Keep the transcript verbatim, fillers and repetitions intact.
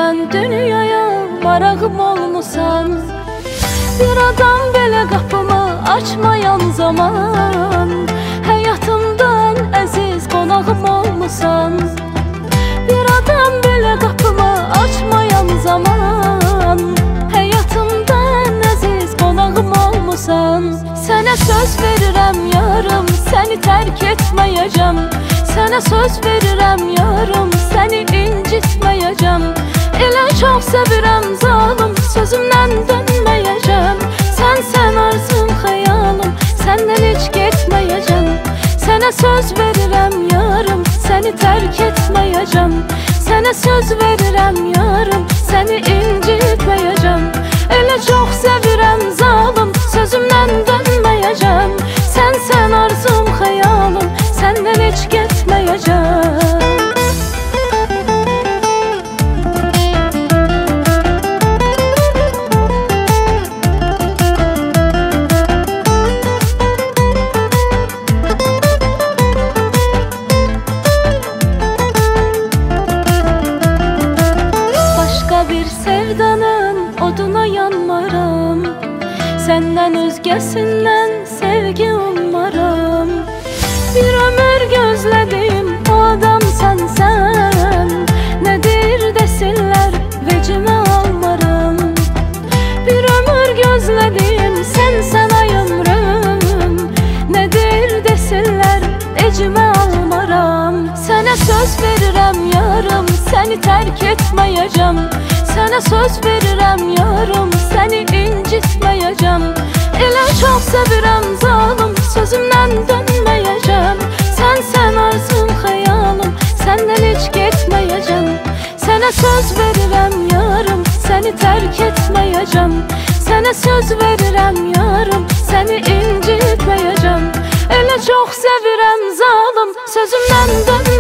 mən dünyaya marağım olmusan. Bir adam belə qapımı açmayan zaman həyatımda ən əziz qonağım olmusan. Bir adam belə qapımı açmayan zaman həyatımda ən əziz qonağım olmusan. Sənə söz verirəm yarım, səni tərk etməyəcəm. Sənə söz verirəm yarım, səni incitməyəcəm. Elə çox sevirəm zalım, sözümdən dönməyəcəm. Sən sən arzum, xəyalım, səndən heç getməyəcəm. Sənə söz verirəm yarım, səni tərk etməyəcəm. Sənə söz verirəm yarım, səni incitməyəcəm. Elə çox sevirəm zalım, sözümdən dönməyəcəm. Sən sən arzum, xəyalım, səndən heç getməyəcəm. Bir sevdanın oduna yanmaram, səndən özgəsindən sevgi ummaram. Bir ömür gözlədim, o adam sənsən. Nədir desinlər, vecimə almaram. Bir ömür gözlədim, sənsən ay ömrüm. Nədir desinlər, ecimə almaram. Sənə söz verirəm yarım, səni tərk etməyəcəm. Sənə söz verirəm yarım, səni incitməyəcəm. Elə çox sevirəm zalım, sözümdən dönməyəcəm. Sən sən arzum, xəyalım, səndən heç getməyəcəm. Sənə söz verirəm yarım, səni tərk etməyəcəm. Sənə söz verirəm yarım, səni incitməyəcəm. Elə çox sevirəm zalım, sözümdən dönməyəcəm.